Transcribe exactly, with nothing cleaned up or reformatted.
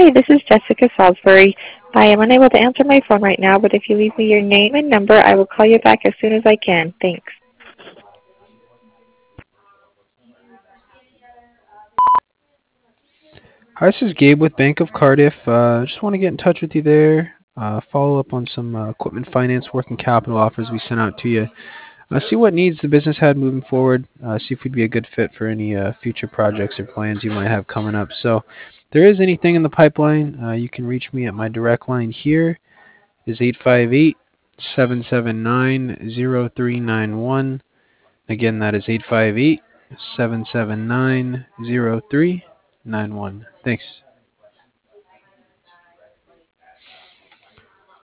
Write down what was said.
Hi, this is Jessica Salisbury. I am unable to answer my phone right now, but if you leave me your name and number, I will call you back as soon as I can. Thanks. Hi, this is Gabe with Bank of Cardiff. Uh, just want to get in touch with you there. Uh, follow up on some uh, equipment finance working capital offers we sent out to you. Uh, see what needs the business had moving forward. Uh, see if we'd be a good fit for any uh, future projects or plans you might have coming up. So, if there is anything in the pipeline, uh, you can reach me at my direct line here. Is eight five eight, seven seven nine, zero three nine one. Again, that is eight five eight, seven seven nine, zero three nine one. Thanks.